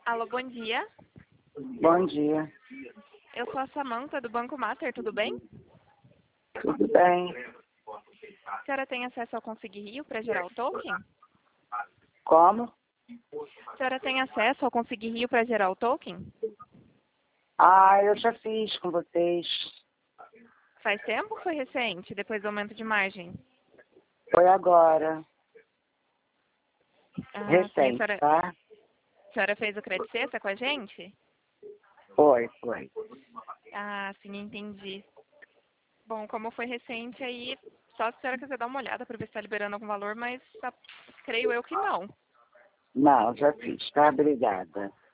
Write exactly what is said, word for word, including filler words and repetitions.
Alô, bom dia. Bom dia. Eu sou a Samanta, do Banco Mater, tudo bem? Tudo bem? A senhora tem acesso ao Conseguir Rio para gerar o token? Como? A senhora tem acesso ao Conseguir Rio para gerar o token? Ah, eu já fiz com vocês. Faz tempo ou foi recente, depois do aumento de margem? Foi agora. Ah, sim, a Recente, senhora, tá? a senhora fez o Credit Sexta com a gente? Foi, foi. Ah, sim, entendi. Bom, como foi recente aí, só se a senhora quiser dar uma olhada para ver se está liberando algum valor, mas tá, creio eu que não. Não, já fiz, tá? Obrigada.